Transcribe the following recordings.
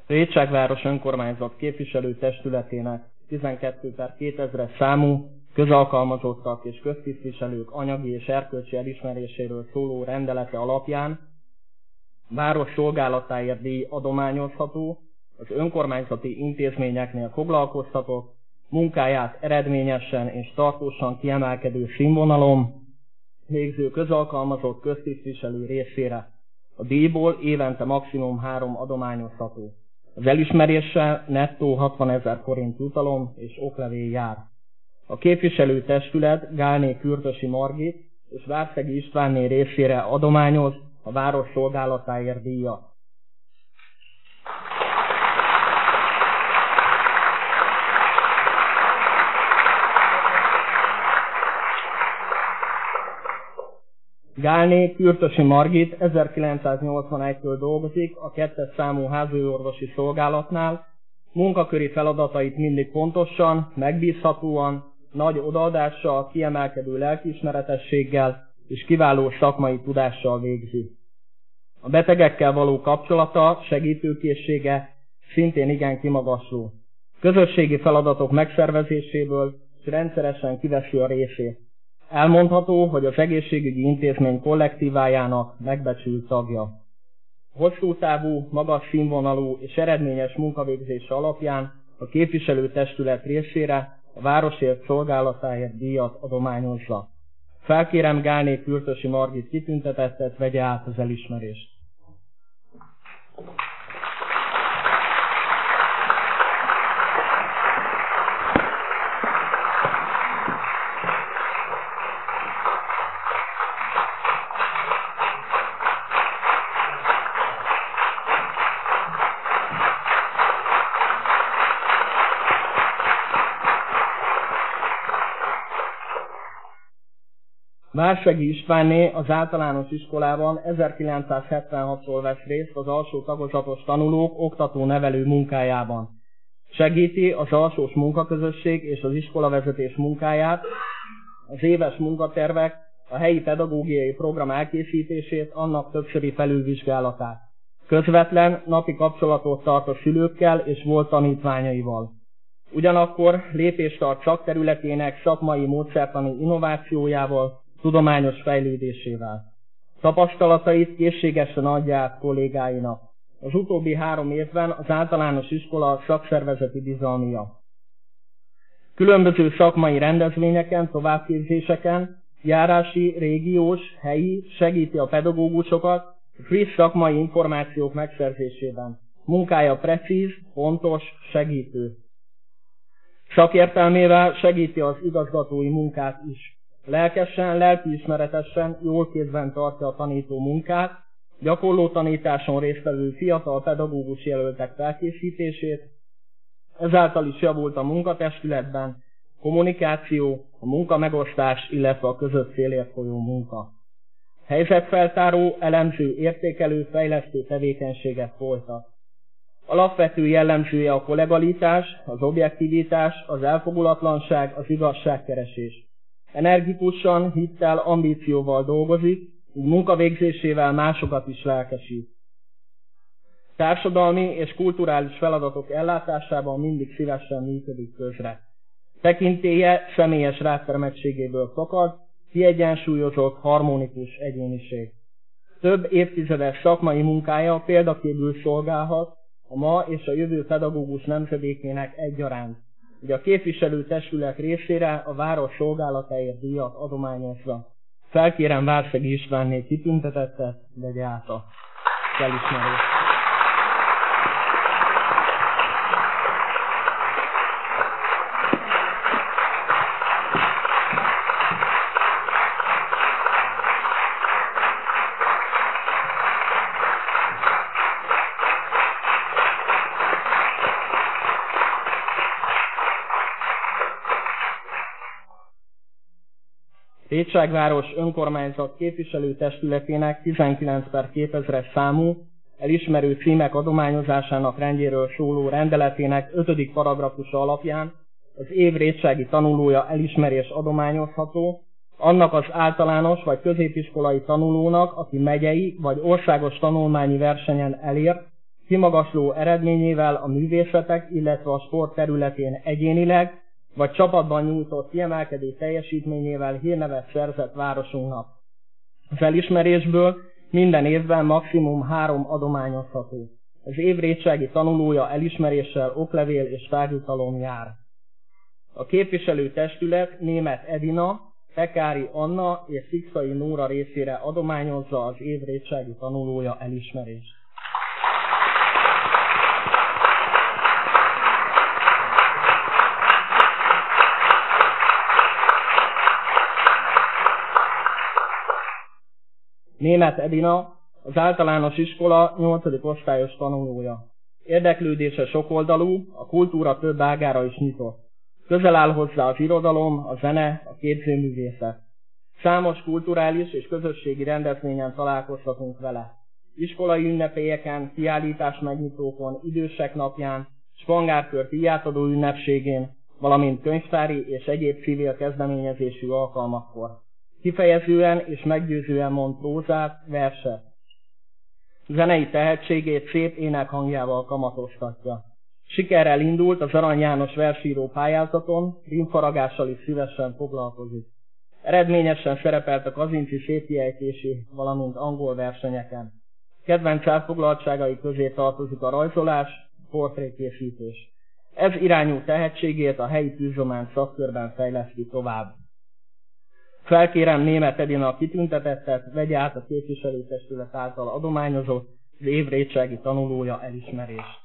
Rétságváros önkormányzat képviselőtestületének 12/2000-es számú közalkalmazottak és köztisztviselők anyagi és erkölcsi elismeréséről szóló rendelete alapján város szolgálatáért díj adományozható az önkormányzati intézményeknél foglalkoztatott, munkáját eredményesen és tartósan kiemelkedő színvonalon végző közalkalmazott köztisztviselő részére. A díjból évente maximum 3 adományozható. Az elismeréssel nettó 60 000 forint jutalom és oklevél jár. A képviselőtestület Gálné Kürtösi Margit és Várszegi Istvánné részére adományoz a város szolgálatáért díjat. Gálné Kürtösi Margit 1981-től dolgozik a 2-es számú háziorvosi szolgálatnál, munkaköri feladatait mindig pontosan, megbízhatóan, nagy odaadással, kiemelkedő lelkiismeretességgel és kiváló szakmai tudással végzi. A betegekkel való kapcsolata, segítőkészsége szintén igen kimagasló. Közösségi feladatok megszervezéséből és rendszeresen kiveszi a részét. Elmondható, hogy az egészségügyi intézmény kollektívájának megbecsült tagja. Hosszú távú, magas színvonalú és eredményes munkavégzése alapján a képviselőtestület részére a városért szolgálatáért díjat adományozza. Felkérem Gálné Kürtösi Margit kitüntetettet, vegye át az elismerést. Várszegi Istvánné az általános iskolában 1976-tól vesz részt az alsó tagozatos tanulók oktató-nevelő munkájában. Segíti az alsós munkaközösség és az iskolavezetés munkáját, az éves munkatervek, a helyi pedagógiai program elkészítését, annak többszöri felülvizsgálatát. Közvetlen napi kapcsolatot tart a szülőkkel és volt tanítványaival. Ugyanakkor lépést tart szakterületének szakmai módszertani innovációjával, tudományos fejlődésével. Tapasztalatait készségesen adja át kollégáinak. Az utóbbi 3 évben az általános iskola szakszervezeti bizalmia. Különböző szakmai rendezvényeken, továbbképzéseken, járási, régiós, helyi segíti a pedagógusokat friss szakmai információk megszerzésében. Munkája precíz, pontos, segítő. Szakértelmével segíti az igazgatói munkát is. Lelkesen, lelkiismeretesen, jól kézben tartja a tanító munkát, gyakorló tanításon résztvevő fiatal pedagógus jelöltek felkészítését, ezáltal is javult a munkatestületben, kommunikáció, a munkamegosztás, illetve a közös célért folyó munka. Helyzetfeltáró, elemző, értékelő, fejlesztő tevékenységet folytat. Alapvető jellemzője a kollegalitás, az objektivitás, az elfogulatlanság, az igazságkeresés. Energikusan, hittel, ambícióval dolgozik, így munkavégzésével másokat is lelkesít. Társadalmi és kulturális feladatok ellátásában mindig szívesen működik közre. Tekintélye személyes rátermettségéből fakad, kiegyensúlyozott, harmonikus egyéniség. Több évtizedes szakmai munkája példaképül szolgálhat a ma és a jövő pedagógus nemzedékének egyaránt. Ugye a képviselőtestület részére a város szolgálatáért díjat adományozza. Felkérem Várszegi Istvánné kitüntetettet, vegye át a elismerést. Rétságváros önkormányzat képviselőtestületének 19/2000-es számú elismerő címek adományozásának rendjéről szóló rendeletének 5. paragrafusa alapján az év rétsági tanulója elismerés adományozható, annak az általános vagy középiskolai tanulónak, aki megyei vagy országos tanulmányi versenyen elért kimagasló eredményével a művészetek, illetve a sport területén egyénileg, vagy csapatban nyújtott kiemelkedő teljesítményével hírnevet szerzett városunknak. Az elismerésből minden évben maximum 3 adományozható. Az év rétsági tanulója elismeréssel oklevél és tárgyutalom jár. A képviselő testület Németh Edina, Pekári Anna és Szikszai Nóra részére adományozza az év rétsági tanulója elismerést. Németh Edina, az általános iskola 8. osztályos tanulója. Érdeklődése sokoldalú, a kultúra több ágára is nyitott. Közel áll hozzá az irodalom, a zene, a képzőművészet. Számos kulturális és közösségi rendezvényen találkozhatunk vele. Iskolai ünnepélyeken, kiállítás megnyitókon, idősek napján, spangárkör díjátadó ünnepségén, valamint könyvtári és egyéb civil kezdeményezésű alkalmakkor. Kifejezően és meggyőzően mond prózát, verset. Zenei tehetségét szép énekhangjával kamatoztatja. Sikerrel indult az Arany János versíró pályázaton, rímfaragással is szívesen foglalkozik. Eredményesen szerepelt a kazinci szétkiejtési, valamint angol versenyeken. Kedvenc elfoglaltságai közé tartozik a rajzolás, portrékészítés. Ez irányú tehetségét a helyi tűzsomán szakkörben fejleszti tovább. Felkérem Németh Edina kitüntetettet, vegye át a képviselőtestület által adományozott az év rétsági tanulója elismerést.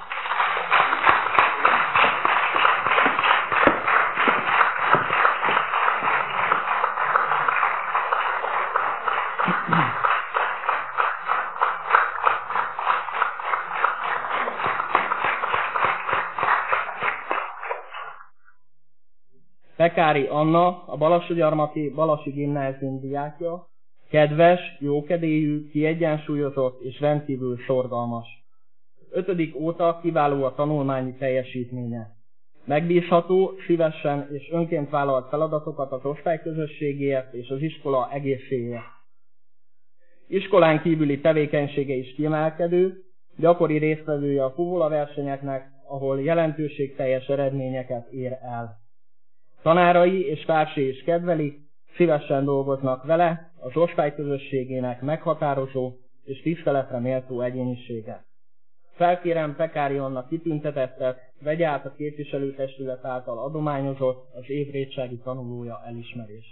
Pekári Anna, a Balassagyarmati Balasi Gimnázium diákja, kedves, jókedélyű, kiegyensúlyozott és rendkívül szorgalmas. 5. óta kiváló a tanulmányi teljesítménye. Megbízható, szívesen és önként vállalt feladatokat az osztályközösségéért és az iskola egészéért. Iskolán kívüli tevékenysége is kiemelkedő, gyakori résztvevője a fuvola versenyeknek, ahol jelentőségteljes eredményeket ér el. Tanárai és társai is kedvelik, szívesen dolgoznak vele, az osztályközösségének meghatározó és tiszteletre méltó egyénisége. Felkérem Pekári Anna kitüntetettet, vegye át a képviselőtestület által adományozott az év rétsági tanulója elismerést.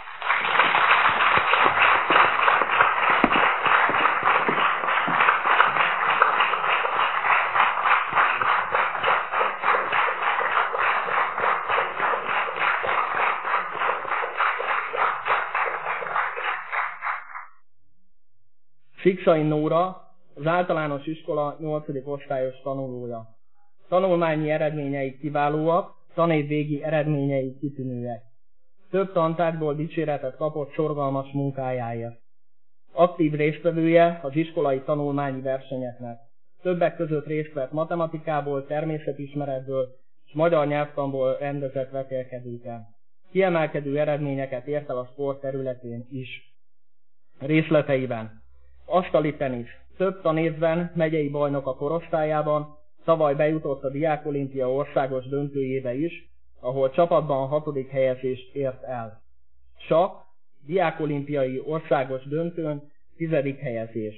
Szikszai Nóra, az általános iskola 8. osztályos tanulója. Tanulmányi eredményei kiválóak, tanév végi eredményei kitűnőek. Több tantárgyból dicséretet kapott szorgalmas munkájáért. Aktív résztvevője az iskolai tanulmányi versenyeknek. Többek között részt vett matematikából, természetismeretből és magyar nyelvtanból rendezett vetélkedőken. Kiemelkedő eredményeket ért el a sport területén is. Részleteiben: asztali tenisz. Több tanévben megyei bajnok a korosztályában, tavaly bejutott a Diákolimpia országos döntőjébe is, ahol csapatban 6. helyezést ért el. Sakk, Diákolimpiai országos döntőn 10. helyezés.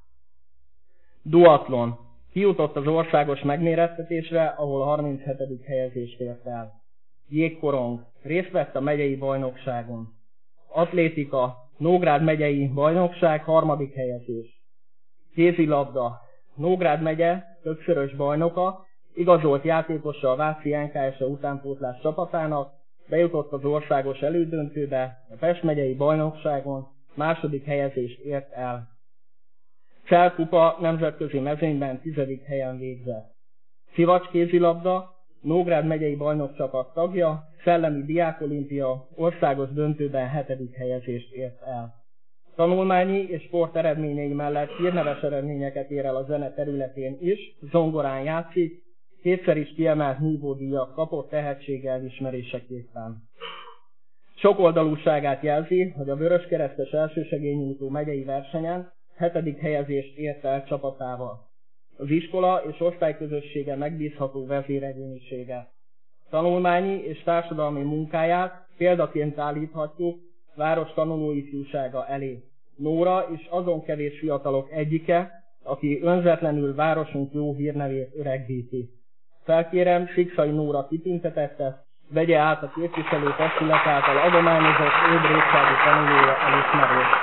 Duatlon. Kijutott az országos megmérettetésre, ahol 37. helyezést ért el. Jégkorong. Részt vett a megyei bajnokságon. Atlétika. Nógrád megyei bajnokság 3. helyezés. Kézilabda. Nógrád megye többszörös bajnoka, igazolt játékosa a Váci NKS utánpótlás csapatának, bejutott az országos elődöntőbe, a Pest megyei bajnokságon 2. helyezést ért el. Cselkupa nemzetközi mezőnyben 10. helyen végzett. Szivacs kézilabda, Nógrád megyei bajnokcsapat tagja, Szellemi Diákolimpia országos döntőben 7. helyezést ért el. Tanulmányi és sport eredményei mellett hírneves eredményeket ér el a zene területén is, zongorán játszik, kétszer is kiemelt nívódíjat kapott tehetséggel elismeréseképpen. Sokoldalúságát jelzi, hogy a vöröskeresztes elsősegélynyújtó megyei versenyen 7. helyezést ért el csapatával. Az iskola és osztályközössége megbízható vezéregyénisége. Tanulmányi és társadalmi munkáját példaként állíthatjuk város tanulóifjúsága elé. Nóra is azon kevés fiatalok egyike, aki önzetlenül városunk jó hírnevét öregbíti. Felkérem Siksai Nóra kitüntetettet, vegye át a képviselőtestület által adományozott ébrészsági tanulója elismerést.